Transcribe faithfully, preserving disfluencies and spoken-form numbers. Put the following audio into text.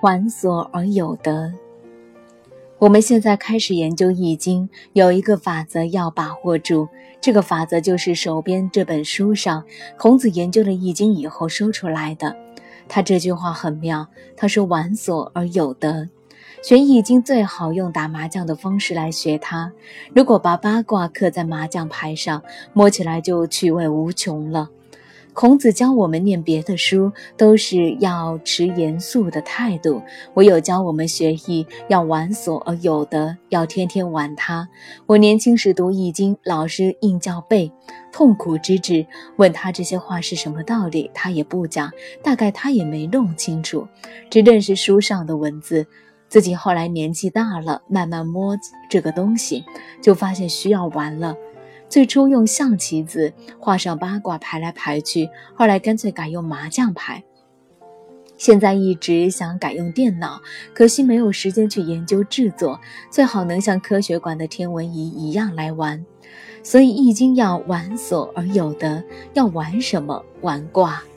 还所而有得。我们现在开始研究易经，有一个法则要把握住，这个法则就是手边这本书上孔子研究了易经以后说出来的。他这句话很妙，他说玩所而有得。学易经最好用打麻将的方式来学它，如果把八卦刻在麻将牌上，摸起来就趣味无穷了。孔子教我们念别的书都是要持严肃的态度，唯有教我们学艺要玩所而有得，要天天玩它。我年轻时读易经，老师硬叫背，痛苦之至，问他这些话是什么道理，他也不讲，大概他也没弄清楚，只认识书上的文字。自己后来年纪大了，慢慢摸这个东西，就发现需要玩了。最初用象棋子画上八卦排来排去，后来干脆改用麻将牌。现在一直想改用电脑，可惜没有时间去研究制作，最好能像科学馆的天文仪一样来玩。所以易经要玩所而有得，要玩什么？玩卦。